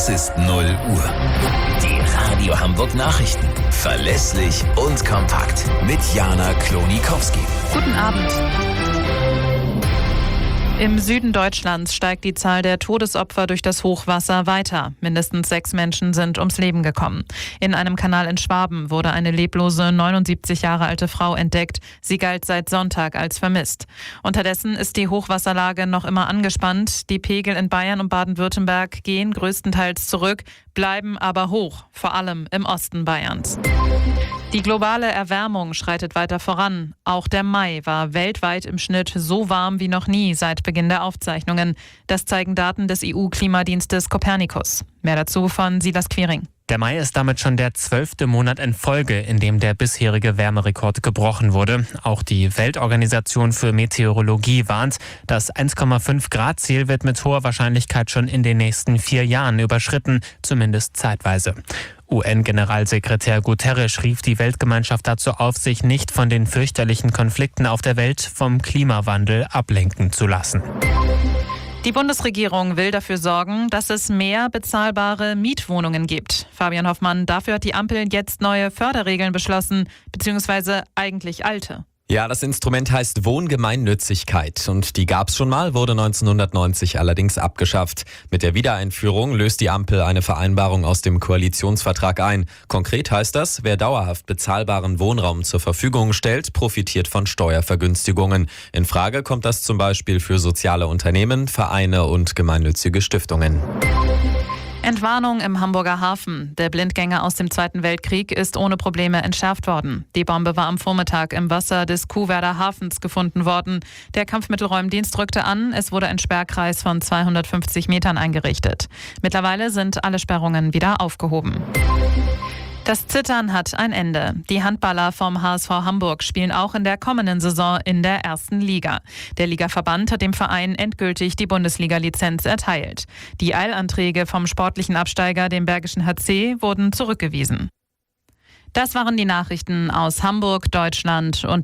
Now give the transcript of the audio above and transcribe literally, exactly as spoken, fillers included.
Es ist null Uhr. Die Radio Hamburg Nachrichten. Verlässlich und kompakt. Mit Jana Klonikowski. Guten Abend. Im Süden Deutschlands steigt die Zahl der Todesopfer durch das Hochwasser weiter. Mindestens sechs Menschen sind ums Leben gekommen. In einem Kanal in Schwaben wurde eine leblose neunundsiebzig Jahre alte Frau entdeckt. Sie galt seit Sonntag als vermisst. Unterdessen ist die Hochwasserlage noch immer angespannt. Die Pegel in Bayern und Baden-Württemberg gehen größtenteils zurück, bleiben aber hoch, vor allem im Osten Bayerns. Die globale Erwärmung schreitet weiter voran. Auch der Mai war weltweit im Schnitt so warm wie noch nie seit Beginn der Aufzeichnungen. Das zeigen Daten des E U-Klimadienstes Copernicus. Mehr dazu von Silas Quiring. Der Mai ist damit schon der zwölfte Monat in Folge, in dem der bisherige Wärmerekord gebrochen wurde. Auch die Weltorganisation für Meteorologie warnt, das eins Komma fünf Grad Ziel wird mit hoher Wahrscheinlichkeit schon in den nächsten vier Jahren überschritten, zumindest zeitweise. U N-Generalsekretär Guterres rief die Weltgemeinschaft dazu auf, sich nicht von den fürchterlichen Konflikten auf der Welt vom Klimawandel ablenken zu lassen. Die Bundesregierung will dafür sorgen, dass es mehr bezahlbare Mietwohnungen gibt. Fabian Hoffmann, dafür hat die Ampel jetzt neue Förderregeln beschlossen, beziehungsweise eigentlich alte. Ja, das Instrument heißt Wohngemeinnützigkeit und die gab's schon mal, wurde neunzehnhundertneunzig allerdings abgeschafft. Mit der Wiedereinführung löst die Ampel eine Vereinbarung aus dem Koalitionsvertrag ein. Konkret heißt das, wer dauerhaft bezahlbaren Wohnraum zur Verfügung stellt, profitiert von Steuervergünstigungen. In Frage kommt das zum Beispiel für soziale Unternehmen, Vereine und gemeinnützige Stiftungen. Entwarnung im Hamburger Hafen. Der Blindgänger aus dem Zweiten Weltkrieg ist ohne Probleme entschärft worden. Die Bombe war am Vormittag im Wasser des Kuhwerder Hafens gefunden worden. Der Kampfmittelräumdienst rückte an. Es wurde ein Sperrkreis von zweihundertfünfzig Metern eingerichtet. Mittlerweile sind alle Sperrungen wieder aufgehoben. Das Zittern hat ein Ende. Die Handballer vom H S V Hamburg spielen auch in der kommenden Saison in der ersten Liga. Der Ligaverband hat dem Verein endgültig die Bundesliga-Lizenz erteilt. Die Eilanträge vom sportlichen Absteiger, dem Bergischen H C, wurden zurückgewiesen. Das waren die Nachrichten aus Hamburg, Deutschland und